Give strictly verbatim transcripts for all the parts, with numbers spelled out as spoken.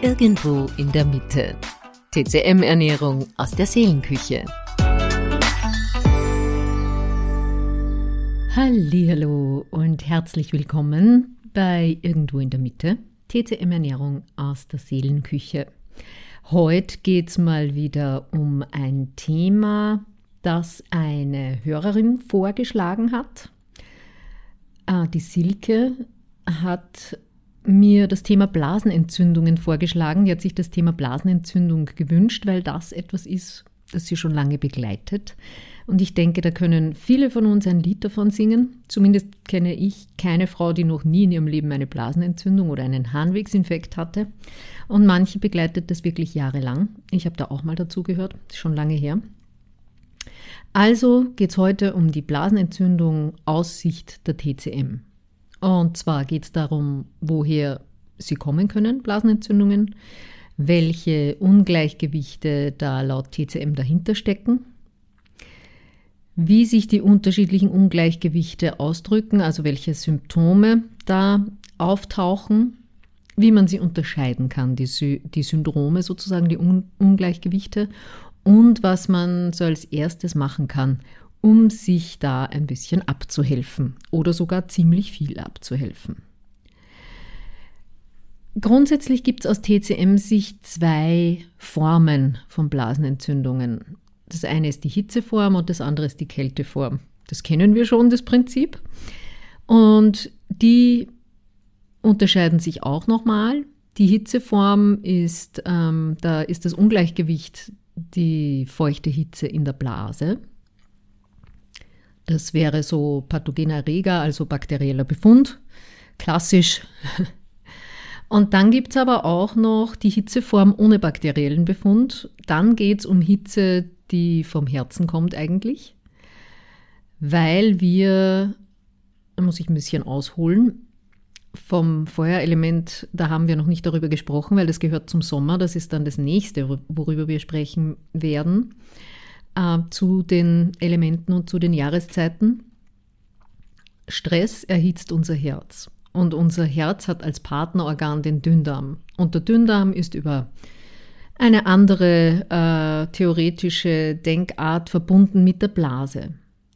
Irgendwo in der Mitte. T C M-Ernährung aus der Seelenküche. Hallihallo und herzlich willkommen bei Irgendwo in der Mitte. T C M-Ernährung aus der Seelenküche. Heute geht es mal wieder um ein Thema, das eine Hörerin vorgeschlagen hat. Die Silke hat mir das Thema Blasenentzündungen vorgeschlagen. Die hat sich das Thema Blasenentzündung gewünscht, weil das etwas ist, das sie schon lange begleitet. Und ich denke, da können viele von uns ein Lied davon singen. Zumindest kenne ich keine Frau, die noch nie in ihrem Leben eine Blasenentzündung oder einen Harnwegsinfekt hatte. Und manche begleitet das wirklich jahrelang. Ich habe da auch mal dazu gehört, schon lange her. Also geht es heute um die Blasenentzündung aus Sicht der T C M. Und zwar geht es darum, woher sie kommen können, Blasenentzündungen, welche Ungleichgewichte da laut T C M dahinter stecken, wie sich die unterschiedlichen Ungleichgewichte ausdrücken, also welche Symptome da auftauchen, wie man sie unterscheiden kann, die, Sy- die Syndrome sozusagen, die Un- Ungleichgewichte und was man so als erstes machen kann, um sich da ein bisschen abzuhelfen oder sogar ziemlich viel abzuhelfen. Grundsätzlich gibt es aus T C M-Sicht zwei Formen von Blasenentzündungen. Das eine ist die Hitzeform und das andere ist die Kälteform. Das kennen wir schon, das Prinzip. Und die unterscheiden sich auch nochmal. Die Hitzeform ist, ähm, da ist das Ungleichgewicht die feuchte Hitze in der Blase. Das wäre so pathogener Erreger, also bakterieller Befund, klassisch. Und dann gibt es aber auch noch die Hitzeform ohne bakteriellen Befund. Dann geht es um Hitze, die vom Herzen kommt eigentlich, weil wir, da muss ich ein bisschen ausholen, vom Feuerelement, da haben wir noch nicht darüber gesprochen, weil das gehört zum Sommer. Das ist dann das nächste, worüber wir sprechen werden, äh, zu den Elementen und zu den Jahreszeiten. Stress erhitzt unser Herz. Und unser Herz hat als Partnerorgan den Dünndarm. Und der Dünndarm ist über eine andere äh, theoretische Denkart verbunden mit der Blase.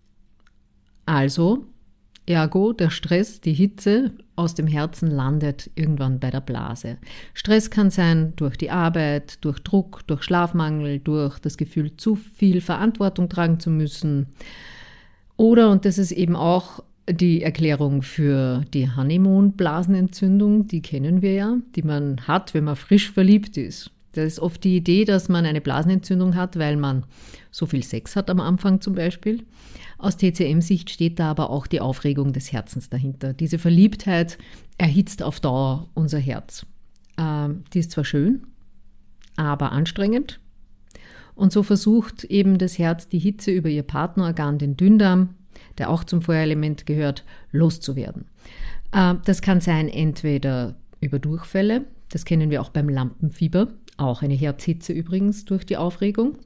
Also, ergo, der Stress, die Hitze aus dem Herzen landet irgendwann bei der Blase. Stress kann sein durch die Arbeit, durch Druck, durch Schlafmangel, durch das Gefühl, zu viel Verantwortung tragen zu müssen. Oder, und das ist eben auch die Erklärung für die Honeymoon-Blasenentzündung, die kennen wir ja, die man hat, wenn man frisch verliebt ist. Das ist oft die Idee, dass man eine Blasenentzündung hat, weil man so viel Sex hat am Anfang zum Beispiel. Aus T C M-Sicht steht da aber auch die Aufregung des Herzens dahinter. Diese Verliebtheit erhitzt auf Dauer unser Herz. Ähm, die ist zwar schön, aber anstrengend. Und so versucht eben das Herz, die Hitze über ihr Partnerorgan, den Dünndarm, der auch zum Feuerelement gehört, loszuwerden. Äh, das kann sein entweder über Durchfälle, das kennen wir auch beim Lampenfieber, auch eine Herzhitze übrigens durch die Aufregung.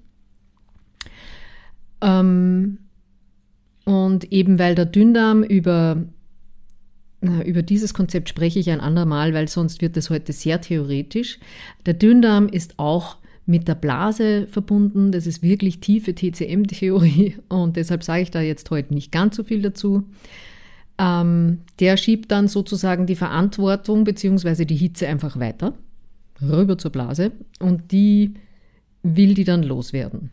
Ähm, und eben weil der Dünndarm über, na, über dieses Konzept spreche ich ein andermal, weil sonst wird es heute sehr theoretisch. Der Dünndarm ist auch mit der Blase verbunden. Das ist wirklich tiefe T C M-Theorie und deshalb sage ich da jetzt heute nicht ganz so viel dazu. Ähm, der schiebt dann sozusagen die Verantwortung bzw. die Hitze einfach weiter, rüber zur Blase und die will die dann loswerden.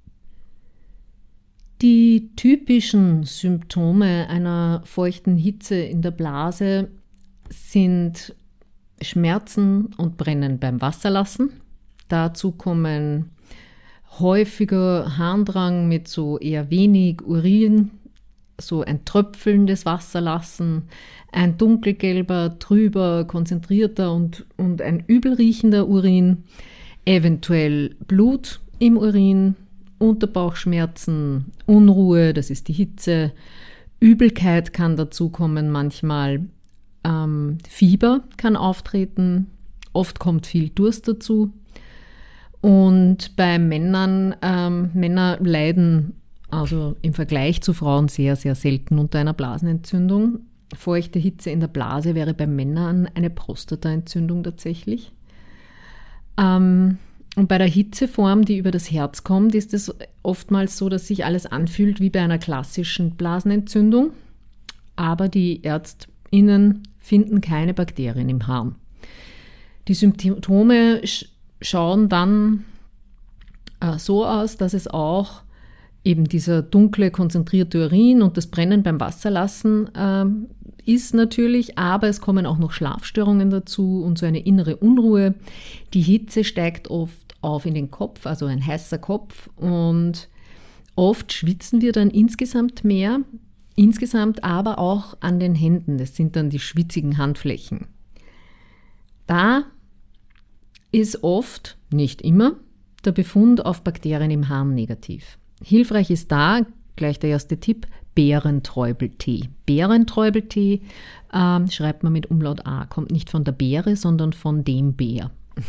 Die typischen Symptome einer feuchten Hitze in der Blase sind Schmerzen und Brennen beim Wasserlassen. Dazu kommen häufiger Harndrang mit so eher wenig Urin, so ein tröpfelndes Wasserlassen, ein dunkelgelber, trüber, konzentrierter und, und ein übelriechender Urin, eventuell Blut im Urin, Unterbauchschmerzen, Unruhe, das ist die Hitze, Übelkeit kann dazu kommen manchmal, ähm, Fieber kann auftreten, oft kommt viel Durst dazu. Und bei Männern, ähm, Männer leiden also im Vergleich zu Frauen sehr, sehr selten unter einer Blasenentzündung. Feuchte Hitze in der Blase wäre bei Männern eine Prostataentzündung tatsächlich. Ähm, und bei der Hitzeform, die über das Herz kommt, ist es oftmals so, dass sich alles anfühlt wie bei einer klassischen Blasenentzündung. Aber die ÄrztInnen finden keine Bakterien im Harn. Die Symptome sch- schauen dann äh, so aus, dass es auch eben dieser dunkle, konzentrierte Urin und das Brennen beim Wasserlassen äh, ist natürlich, aber es kommen auch noch Schlafstörungen dazu und so eine innere Unruhe. Die Hitze steigt oft auf in den Kopf, also ein heißer Kopf, und oft schwitzen wir dann insgesamt mehr, insgesamt aber auch an den Händen. Das sind dann die schwitzigen Handflächen. Da ist oft, nicht immer, der Befund auf Bakterien im Harn negativ. Hilfreich ist da, gleich der erste Tipp, Beerenträubeltee. Beerenträubeltee äh, schreibt man mit Umlaut A, kommt nicht von der Beere, sondern von dem Bär.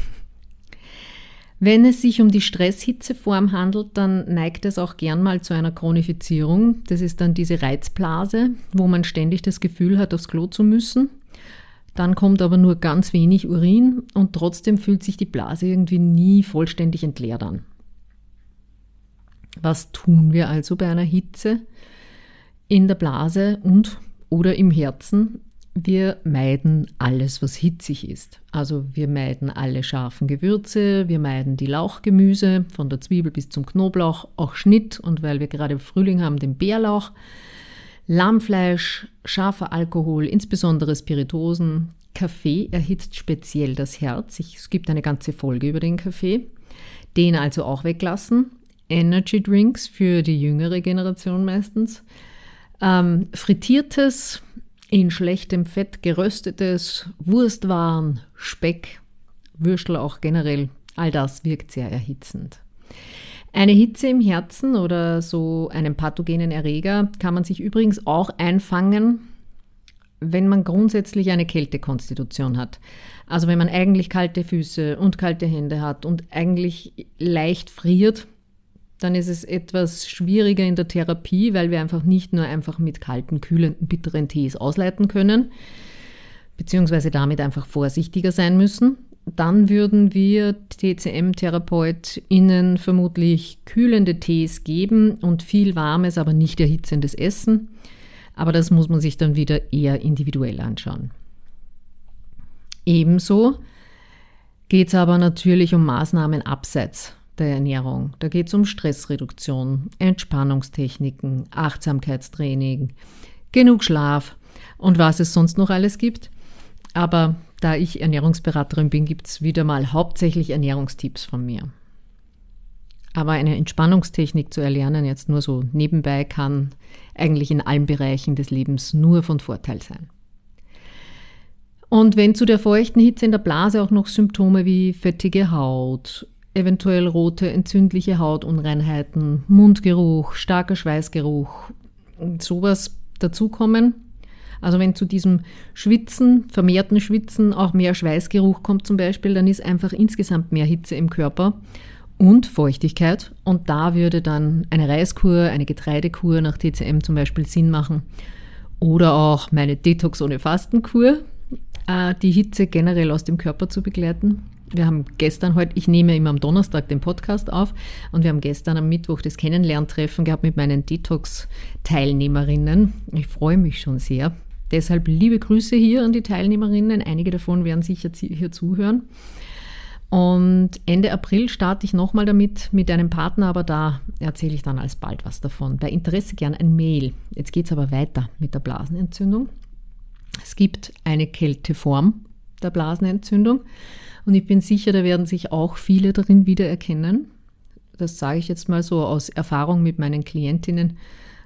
Wenn es sich um die Stresshitzeform handelt, dann neigt es auch gern mal zu einer Chronifizierung. Das ist dann diese Reizblase, wo man ständig das Gefühl hat, aufs Klo zu müssen. Dann kommt aber nur ganz wenig Urin und trotzdem fühlt sich die Blase irgendwie nie vollständig entleert an. Was tun wir also bei einer Hitze in der Blase und oder im Herzen? Wir meiden alles, was hitzig ist. Also wir meiden alle scharfen Gewürze, wir meiden die Lauchgemüse, von der Zwiebel bis zum Knoblauch, auch Schnitt und weil wir gerade im Frühling haben, den Bärlauch, Lammfleisch, scharfer Alkohol, insbesondere Spiritosen. Kaffee erhitzt speziell das Herz. Ich, es gibt eine ganze Folge über den Kaffee. Den also auch weglassen. Energy Drinks für die jüngere Generation meistens. Ähm, frittiertes, in schlechtem Fett geröstetes, Wurstwaren, Speck, Würstel auch generell, all das wirkt sehr erhitzend. Eine Hitze im Herzen oder so einen pathogenen Erreger kann man sich übrigens auch einfangen, wenn man grundsätzlich eine Kältekonstitution hat. Also wenn man eigentlich kalte Füße und kalte Hände hat und eigentlich leicht friert, dann ist es etwas schwieriger in der Therapie, weil wir einfach nicht nur einfach mit kalten, kühlenden, bitteren Tees ausleiten können, beziehungsweise damit einfach vorsichtiger sein müssen. Dann würden wir T C M-TherapeutInnen vermutlich kühlende Tees geben und viel warmes, aber nicht erhitzendes Essen. Aber das muss man sich dann wieder eher individuell anschauen. Ebenso geht es aber natürlich um Maßnahmen abseits der Ernährung. Da geht es um Stressreduktion, Entspannungstechniken, Achtsamkeitstraining, genug Schlaf und was es sonst noch alles gibt. Aber da ich Ernährungsberaterin bin, gibt es wieder mal hauptsächlich Ernährungstipps von mir. Aber eine Entspannungstechnik zu erlernen, jetzt nur so nebenbei, kann eigentlich in allen Bereichen des Lebens nur von Vorteil sein. Und wenn zu der feuchten Hitze in der Blase auch noch Symptome wie fettige Haut, eventuell rote, entzündliche Hautunreinheiten, Mundgeruch, starker Schweißgeruch und sowas dazukommen, also wenn zu diesem Schwitzen, vermehrten Schwitzen auch mehr Schweißgeruch kommt zum Beispiel, dann ist einfach insgesamt mehr Hitze im Körper und Feuchtigkeit. Und da würde dann eine Reiskur, eine Getreidekur nach T C M zum Beispiel Sinn machen. Oder auch meine Detox ohne Fastenkur, äh, die Hitze generell aus dem Körper zu begleiten. Wir haben gestern heute, ich nehme immer am Donnerstag den Podcast auf und wir haben gestern am Mittwoch das Kennenlerntreffen gehabt mit meinen Detox-Teilnehmerinnen. Ich freue mich schon sehr. Deshalb liebe Grüße hier an die Teilnehmerinnen. Einige davon werden sicher hier zuhören. Und Ende April starte ich nochmal damit mit einem Partner, aber da erzähle ich dann alsbald was davon. Bei Interesse gern ein Mail. Jetzt geht es aber weiter mit der Blasenentzündung. Es gibt eine Kälteform der Blasenentzündung und ich bin sicher, da werden sich auch viele darin wiedererkennen. Das sage ich jetzt mal so aus Erfahrung mit meinen Klientinnen.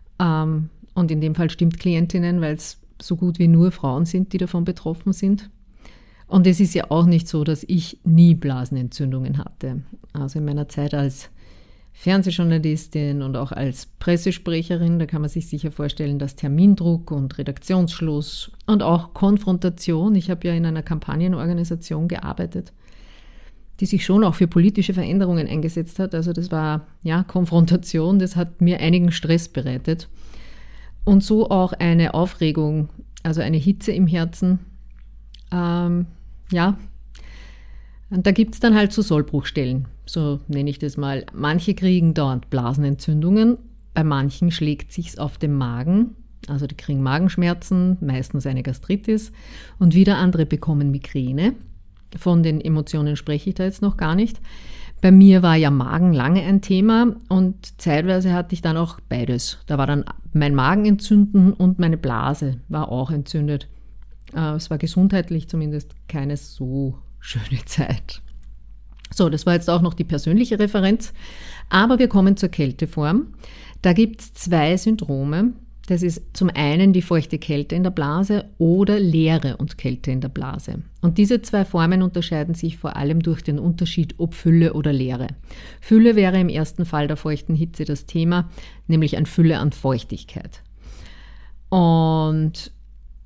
Und in dem Fall stimmt Klientinnen, weil es so gut wie nur Frauen sind, die davon betroffen sind. Und es ist ja auch nicht so, dass ich nie Blasenentzündungen hatte. Also in meiner Zeit als Fernsehjournalistin und auch als Pressesprecherin, da kann man sich sicher vorstellen, dass Termindruck und Redaktionsschluss und auch Konfrontation, ich habe ja in einer Kampagnenorganisation gearbeitet, die sich schon auch für politische Veränderungen eingesetzt hat. Also das war ja Konfrontation, das hat mir einigen Stress bereitet. Und so auch eine Aufregung, also eine Hitze im Herzen, ähm, ja, Und da gibt es dann halt so Sollbruchstellen, so nenne ich das mal. Manche kriegen dauernd Blasenentzündungen, bei manchen schlägt sich's auf den Magen, also die kriegen Magenschmerzen, meistens eine Gastritis, und wieder andere bekommen Migräne. Von den Emotionen spreche ich da jetzt noch gar nicht. Bei mir war ja Magen lange ein Thema und zeitweise hatte ich dann auch beides. Da war dann mein Magen entzünden und meine Blase war auch entzündet. Es war gesundheitlich zumindest keine so schöne Zeit. So, das war jetzt auch noch die persönliche Referenz. Aber wir kommen zur Kälteform. Da gibt es zwei Syndrome. Das ist zum einen die feuchte Kälte in der Blase oder Leere und Kälte in der Blase. Und diese zwei Formen unterscheiden sich vor allem durch den Unterschied, ob Fülle oder Leere. Fülle wäre im ersten Fall der feuchten Hitze das Thema, nämlich an Fülle an Feuchtigkeit. Und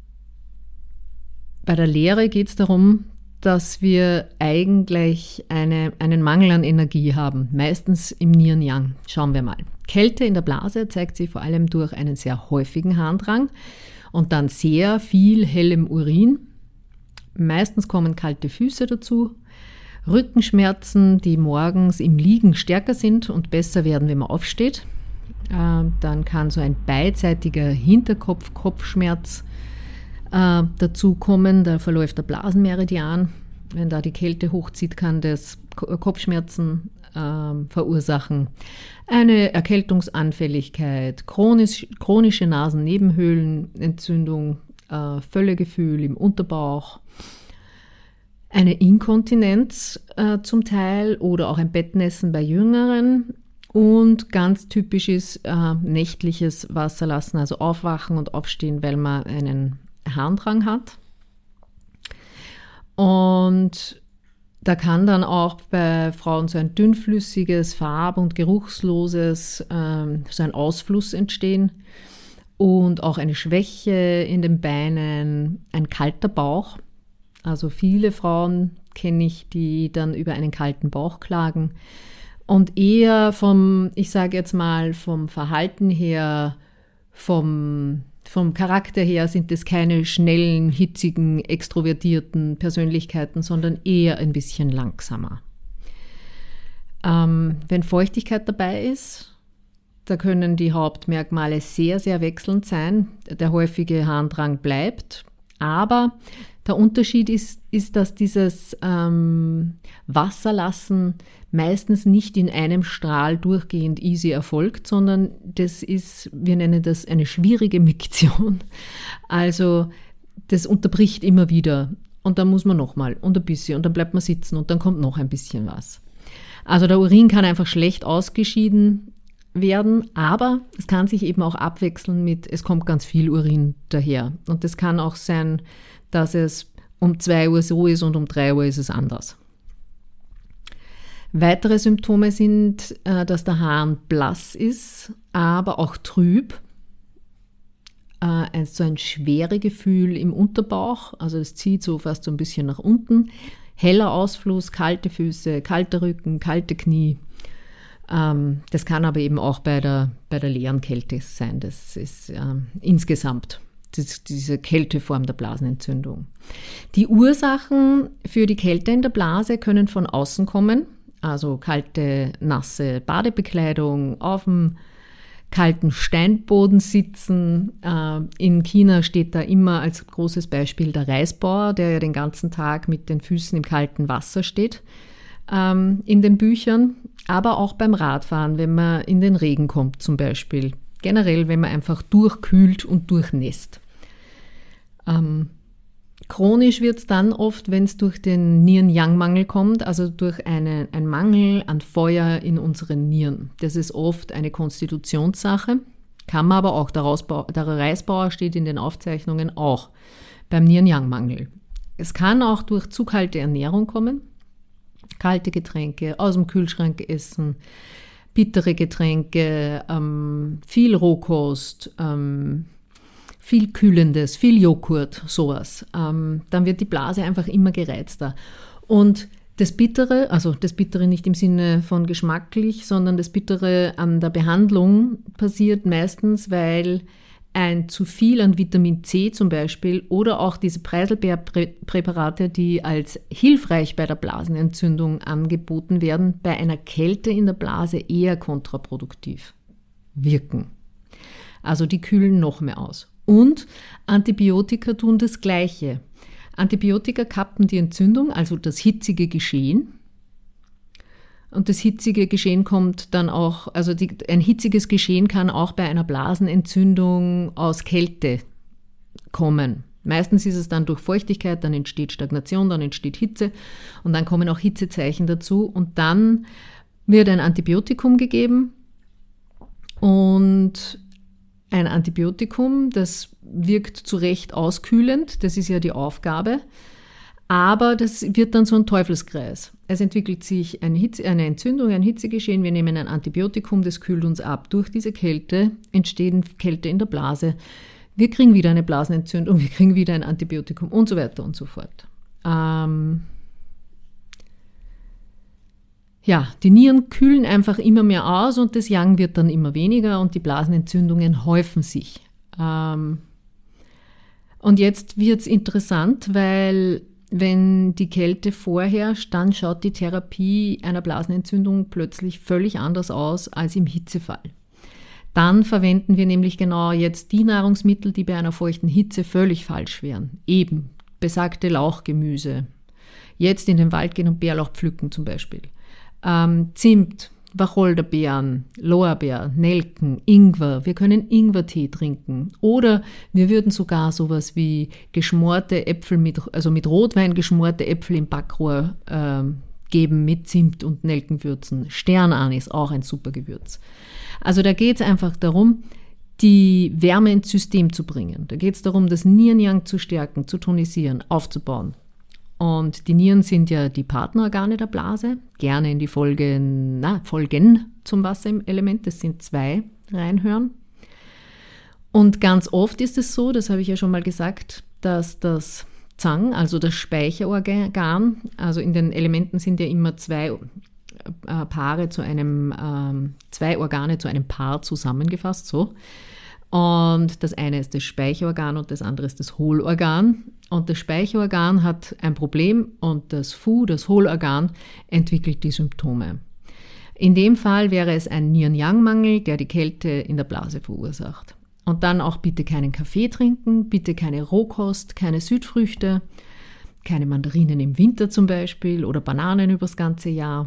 bei der Leere geht es darum, dass wir eigentlich eine, einen Mangel an Energie haben, meistens im Yin-Yang. Schauen wir mal. Kälte in der Blase zeigt sich vor allem durch einen sehr häufigen Harndrang und dann sehr viel hellem Urin. Meistens kommen kalte Füße dazu, Rückenschmerzen, die morgens im Liegen stärker sind und besser werden, wenn man aufsteht. Äh, dann kann so ein beidseitiger Hinterkopf-Kopfschmerz äh, dazukommen. Da verläuft der Blasenmeridian. Wenn da die Kälte hochzieht, kann das Kopfschmerzen äh, verursachen. Eine Erkältungsanfälligkeit, chronisch, chronische Nasennebenhöhlenentzündung, äh, Völlegefühl im Unterbauch, eine Inkontinenz äh, zum Teil oder auch ein Bettnässen bei Jüngeren und ganz typisches äh, nächtliches Wasserlassen, also aufwachen und aufstehen, weil man einen Harndrang hat. Und da kann dann auch bei Frauen so ein dünnflüssiges, farb- und geruchsloses, ähm, so ein Ausfluss entstehen und auch eine Schwäche in den Beinen, ein kalter Bauch. Also viele Frauen kenne ich, die dann über einen kalten Bauch klagen und eher vom, ich sage jetzt mal, vom Verhalten her, vom Vom Charakter her sind es keine schnellen, hitzigen, extrovertierten Persönlichkeiten, sondern eher ein bisschen langsamer. Ähm, wenn Feuchtigkeit dabei ist, da können die Hauptmerkmale sehr, sehr wechselnd sein. Der häufige Harndrang bleibt, aber der Unterschied ist, ist dass dieses ähm, Wasserlassen meistens nicht in einem Strahl durchgehend easy erfolgt, sondern das ist, wir nennen das eine schwierige Miktion. Also das unterbricht immer wieder und dann muss man nochmal und ein bisschen und dann bleibt man sitzen und dann kommt noch ein bisschen was. Also der Urin kann einfach schlecht ausgeschieden werden, aber es kann sich eben auch abwechseln mit, es kommt ganz viel Urin daher. Und es kann auch sein, dass es um zwei Uhr so ist und um drei Uhr ist es anders. Weitere Symptome sind, dass der Harn blass ist, aber auch trüb. So ein schweres Gefühl im Unterbauch, also es zieht so fast so ein bisschen nach unten. Heller Ausfluss, kalte Füße, kalter Rücken, kalte Knie. Das kann aber eben auch bei der, bei der leeren Kälte sein. Das ist ähm, insgesamt das, diese Kälteform der Blasenentzündung. Die Ursachen für die Kälte in der Blase können von außen kommen. Also kalte, nasse Badebekleidung, auf dem kalten Steinboden sitzen. In China steht da immer als großes Beispiel der Reisbauer, der ja den ganzen Tag mit den Füßen im kalten Wasser steht, in den Büchern. Aber auch beim Radfahren, wenn man in den Regen kommt zum Beispiel. Generell, wenn man einfach durchkühlt und durchnässt. Ähm, Chronisch wird es dann oft, wenn es durch den Nieren-Yang-Mangel kommt, also durch eine, einen Mangel an Feuer in unseren Nieren. Das ist oft eine Konstitutionssache, kann man aber auch, der, Rausbau, der Reisbauer steht in den Aufzeichnungen auch beim Nieren-Yang-Mangel. Es kann auch durch zu kalte Ernährung kommen, kalte Getränke, aus dem Kühlschrank essen, bittere Getränke, ähm, viel Rohkost, ähm, viel Kühlendes, viel Joghurt, sowas. Ähm, dann wird die Blase einfach immer gereizter. Und das Bittere, also das Bittere nicht im Sinne von geschmacklich, sondern das Bittere an der Behandlung passiert meistens, weil ein zu viel an Vitamin C zum Beispiel oder auch diese Preiselbeerpräparate, die als hilfreich bei der Blasenentzündung angeboten werden, bei einer Kälte in der Blase eher kontraproduktiv wirken. Also die kühlen noch mehr aus. Und Antibiotika tun das Gleiche. Antibiotika kappen die Entzündung, also das hitzige Geschehen. Und das hitzige Geschehen kommt dann auch, also die, ein hitziges Geschehen kann auch bei einer Blasenentzündung aus Kälte kommen. Meistens ist es dann durch Feuchtigkeit, dann entsteht Stagnation, dann entsteht Hitze und dann kommen auch Hitzezeichen dazu und dann wird ein Antibiotikum gegeben und ein Antibiotikum, das wirkt zu Recht auskühlend, das ist ja die Aufgabe. Aber das wird dann so ein Teufelskreis. Es entwickelt sich eine, Hitze, eine Entzündung, ein Hitzegeschehen. Wir nehmen ein Antibiotikum, das kühlt uns ab. Durch diese Kälte entsteht Kälte in der Blase. Wir kriegen wieder eine Blasenentzündung, wir kriegen wieder ein Antibiotikum und so weiter und so fort. Ähm ja, die Nieren kühlen einfach immer mehr aus und das Yang wird dann immer weniger und die Blasenentzündungen häufen sich. Ähm und jetzt wird es interessant, weil wenn die Kälte vorherrscht, dann schaut die Therapie einer Blasenentzündung plötzlich völlig anders aus als im Hitzefall. Dann verwenden wir nämlich genau jetzt die Nahrungsmittel, die bei einer feuchten Hitze völlig falsch wären. Eben besagte Lauchgemüse. Jetzt in den Wald gehen und Bärlauch pflücken zum Beispiel. Ähm, Zimt, Wacholderbeeren, Lorbeer, Nelken, Ingwer. Wir können Ingwertee trinken. Oder wir würden sogar sowas wie geschmorte Äpfel, mit, also mit Rotwein geschmorte Äpfel im Backrohr äh, geben mit Zimt und Nelkenwürzen. Sternanis, auch ein super Gewürz. Also da geht es einfach darum, die Wärme ins System zu bringen. Da geht es darum, das Nieren-Yang zu stärken, zu tonisieren, aufzubauen. Und die Nieren sind ja die Partnerorgane der Blase. Gerne in die Folgen, na, Folgen zum Wasserelement, das sind zwei, reinhören. Und ganz oft ist es so, das habe ich ja schon mal gesagt, dass das Zang, also das Speicherorgan, also in den Elementen sind ja immer zwei äh, Paare zu einem, äh, zwei Organe zu einem Paar zusammengefasst, so. Und das eine ist das Speicherorgan und das andere ist das Hohlorgan. Und das Speicherorgan hat ein Problem und das Fu, das Hohlorgan, entwickelt die Symptome. In dem Fall wäre es ein Nieren-Yang-Mangel, der die Kälte in der Blase verursacht. Und dann auch bitte keinen Kaffee trinken, bitte keine Rohkost, keine Südfrüchte, keine Mandarinen im Winter zum Beispiel oder Bananen übers ganze Jahr.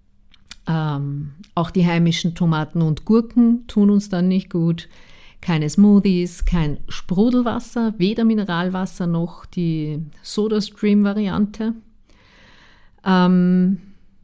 Ähm, auch die heimischen Tomaten und Gurken tun uns dann nicht gut. Keine Smoothies, kein Sprudelwasser, weder Mineralwasser noch die Soda-Stream-Variante. Ähm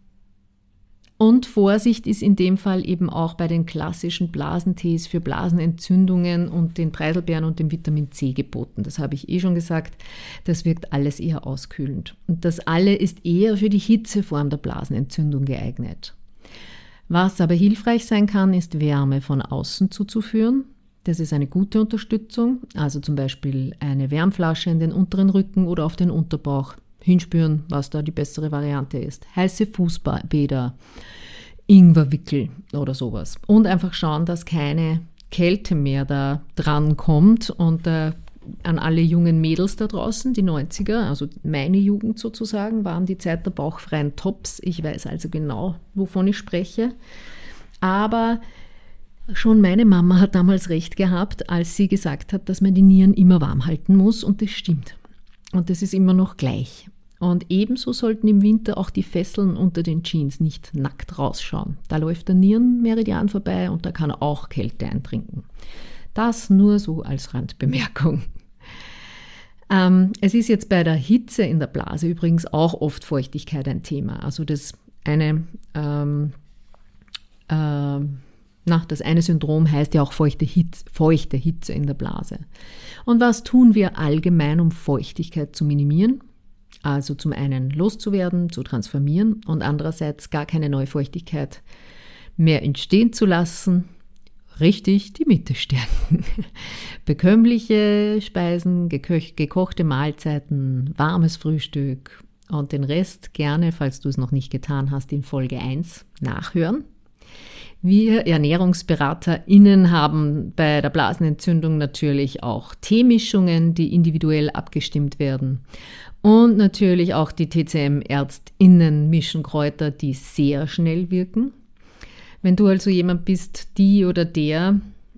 und Vorsicht ist in dem Fall eben auch bei den klassischen Blasentees für Blasenentzündungen und den Preiselbeeren und dem Vitamin C geboten. Das habe ich eh schon gesagt, das wirkt alles eher auskühlend. Und das alle ist eher für die Hitzeform der Blasenentzündung geeignet. Was aber hilfreich sein kann, ist Wärme von außen zuzuführen. Das ist eine gute Unterstützung, also zum Beispiel eine Wärmflasche in den unteren Rücken oder auf den Unterbauch. Hinspüren, was da die bessere Variante ist. Heiße Fußbäder, Ingwerwickel oder sowas. Und einfach schauen, dass keine Kälte mehr da dran kommt. Und äh, an alle jungen Mädels da draußen, die neunziger, also meine Jugend sozusagen, waren die Zeit der bauchfreien Tops. Ich weiß also genau, wovon ich spreche. Aber schon meine Mama hat damals recht gehabt, als sie gesagt hat, dass man die Nieren immer warm halten muss und das stimmt. Und das ist immer noch gleich. Und ebenso sollten im Winter auch die Fesseln unter den Jeans nicht nackt rausschauen. Da läuft der Nierenmeridian vorbei und da kann er auch Kälte eintrinken. Das nur so als Randbemerkung. Ähm, es ist jetzt bei der Hitze in der Blase übrigens auch oft Feuchtigkeit ein Thema. Also das eine ähm, ähm, Na, das eine Syndrom heißt ja auch feuchte Hitze, feuchte Hitze in der Blase. Und was tun wir allgemein, um Feuchtigkeit zu minimieren? Also zum einen loszuwerden, zu transformieren und andererseits gar keine neue Feuchtigkeit mehr entstehen zu lassen. Richtig, die Mitte stärken. Bekömmliche Speisen, gekoch- gekochte Mahlzeiten, warmes Frühstück und den Rest gerne, falls du es noch nicht getan hast, in Folge eins nachhören. Wir ErnährungsberaterInnen haben bei der Blasenentzündung natürlich auch Teemischungen, die individuell abgestimmt werden. Und natürlich auch die T C M-ÄrztInnen mischen Kräuter, die sehr schnell wirken. Wenn du also jemand bist, die oder der,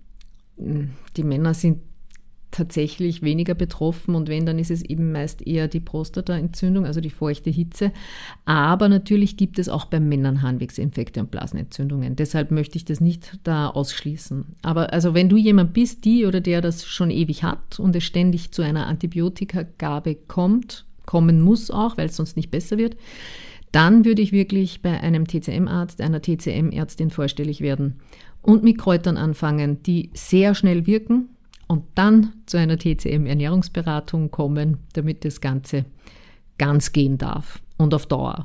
die Männer sind tatsächlich weniger betroffen und wenn, dann ist es eben meist eher die Prostataentzündung, also die feuchte Hitze. Aber natürlich gibt es auch bei Männern Harnwegsinfekte und Blasenentzündungen. Deshalb möchte ich das nicht da ausschließen. Aber also wenn du jemand bist, die oder der das schon ewig hat und es ständig zu einer Antibiotikagabe kommt, kommen muss auch, weil es sonst nicht besser wird, dann würde ich wirklich bei einem T C M-Arzt, einer T C M-Ärztin vorstellig werden und mit Kräutern anfangen, die sehr schnell wirken, und dann zu einer T C M-Ernährungsberatung kommen, damit das Ganze ganz gehen darf und auf Dauer.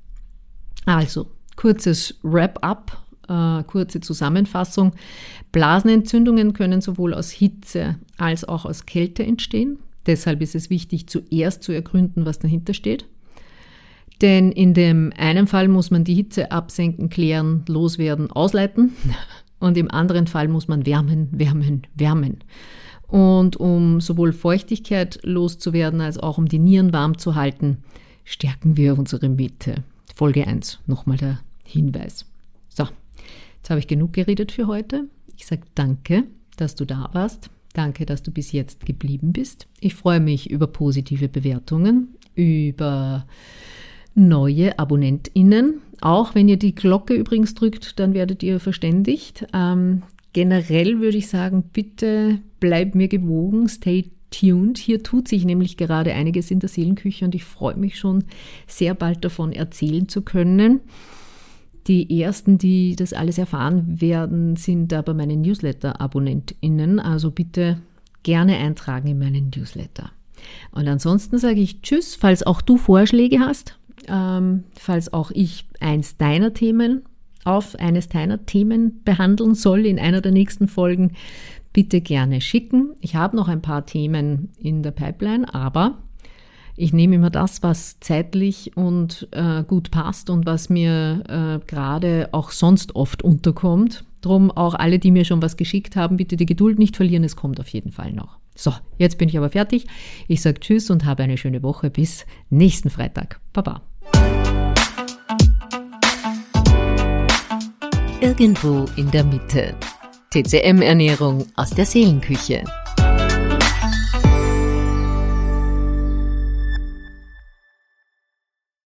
Also, kurzes Wrap-up, äh, kurze Zusammenfassung. Blasenentzündungen können sowohl aus Hitze als auch aus Kälte entstehen. Deshalb ist es wichtig, zuerst zu ergründen, was dahinter steht. Denn in dem einen Fall muss man die Hitze absenken, klären, loswerden, ausleiten. Und im anderen Fall muss man wärmen, wärmen, wärmen. Und um sowohl Feuchtigkeit loszuwerden, als auch um die Nieren warm zu halten, stärken wir unsere Mitte. Folge eins, nochmal der Hinweis. So, jetzt habe ich genug geredet für heute. Ich sage danke, dass du da warst. Danke, dass du bis jetzt geblieben bist. Ich freue mich über positive Bewertungen, über neue AbonnentInnen. Auch wenn ihr die Glocke übrigens drückt, dann werdet ihr verständigt. Ähm, generell würde ich sagen, bitte bleib mir gewogen, stay tuned. Hier tut sich nämlich gerade einiges in der Seelenküche und ich freue mich schon sehr bald davon erzählen zu können. Die ersten, die das alles erfahren werden, sind aber meine Newsletter-AbonnentInnen. Also bitte gerne eintragen in meinen Newsletter. Und ansonsten sage ich Tschüss, falls auch du Vorschläge hast. Ähm, falls auch ich eins deiner Themen auf eines deiner Themen behandeln soll in einer der nächsten Folgen, bitte gerne schicken. Ich habe noch ein paar Themen in der Pipeline, aber ich nehme immer das, was zeitlich und äh, gut passt und was mir äh, gerade auch sonst oft unterkommt. Drum auch alle, die mir schon was geschickt haben, bitte die Geduld nicht verlieren, es kommt auf jeden Fall noch. So, jetzt bin ich aber fertig. Ich sage Tschüss und habe eine schöne Woche. Bis nächsten Freitag. Baba. Irgendwo in der Mitte. T C M-Ernährung aus der Seelenküche.